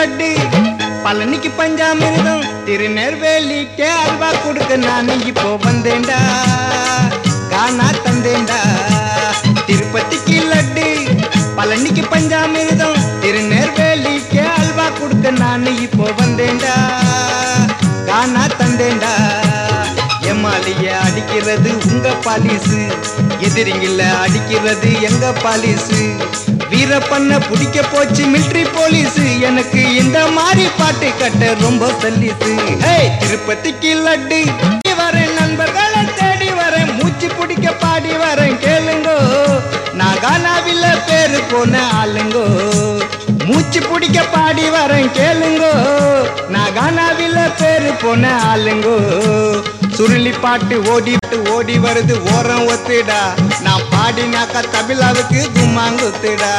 லட்டு பழனிக்கு பஞ்சாமிர்தம் திருநெல்வேலிக்கே அல்வா கொடுக்க நான் இப்போ வந்தேன்டா காணா தந்தேன்டா திருப்பதிக்கு லட்டு பழனிக்கு பஞ்சாமிர்தம் திருநெல்வேலிக்கே அல்வா கொடுக்க நான் இப்போ வந்தேன்டா காணா தந்தேன்டா எம்மாலிய அடிக்கிறது உங்க பாலிசு எதிரிங்கள அடிக்கிறது எங்க பாலிசு வீரப்பண்ண பிடிக்க போச்சு மிலிட்டரி போலீஸ் எனக்கு இந்த மாதிரி பாட்டு கட்ட ரொம்ப சல்லிசு திருப்பதிக்கு லட்டு வரேன் நண்பர்களை தேடி வரேன் மூச்சு பிடிக்க பாடி வரேன் கேளுங்கோ நான் கானாவில பேரு போன ஆளுங்கோ மூச்சு பிடிக்க பாடி வரேன் கேளுங்கோ நான் கானாவில பேரு போன ஆளுங்கோ சுருளி பாட்டு ஓடி வருது ஓரம் ஒத்துடா நான் பாடினாக்கா தமிழாவுக்கு கும்மாங்குத்துடா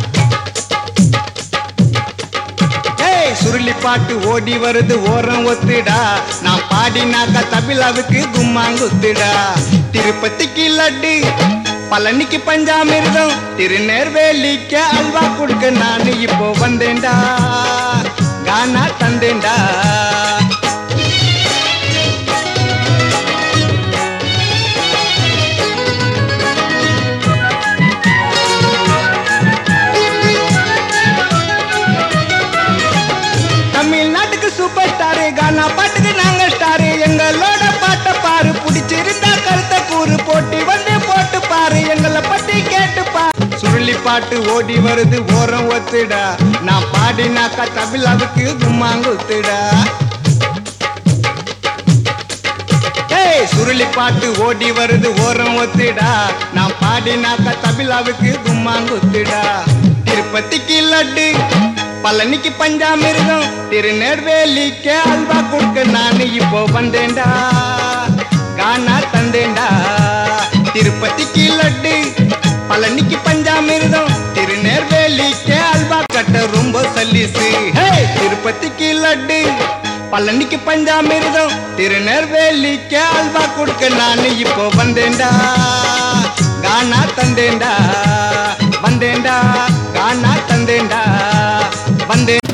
சுருளி பாட்டு ஓடி வருது ஓரம் ஒத்துடா நான் பாடினாக்கா தமிழாவுக்கு கும்மாங்குத்துடா திருப்பதிக்கு லட்டு பழனிக்கு பஞ்சாமிர்தம் திருநெல்வேலிக்கு அல்வா கொடுக்க நான் இப்போ வந்தேன்டா கானா தந்தேன்டா தமிழ்நாட்டுக்கு சூப்பர் ஸ்டாரு கானா பாட்டுக்கு நாங்க ஸ்டாரு எங்களோட பாட்டை பாரு பிடிச்சிருந்தா கருத்தை கூறு போட்டி வந்து போட்டு பாரு எங்களை பத்தி கேட்டு பாரு சுருளி பாட்டு ஓடி வருது ஓரம் ஒத்துடா நான் பாடினாக்கா தமிழாவுக்கு கும்மாங்குத்துடா சுருளி பாட்டு ஓடி வருது ஓரம் ஒத்துடா நான் பாடினாக்கா தமிழாவுக்கு கும்மாங்குத்துடா திருப்பதிக்கு லட்டு பழனிக்கு பஞ்சாமிர்தம் திருநெல்வேலிக்கே அல்வா கொடுக்க நான் இப்போ வந்தேன்டா கானா தந்தேன்டா திருப்பதிக்கு லட்டு பழனிக்கு பஞ்சாமிர்தம் திருநெல்வேலிக்கே அல்வா கட்ட ரொம்ப சல்லிசு திருப்பதிக்கு லட்டு பழனிக்கு பஞ்சாமிர்தம் திருநெல்வேலிக்கே அல்வா கொடுக்க நான் இப்போ வந்தேன்டா கானா தந்தேன்டா வந்தேன்டா கானா தந்தேன்டா வந்தேன்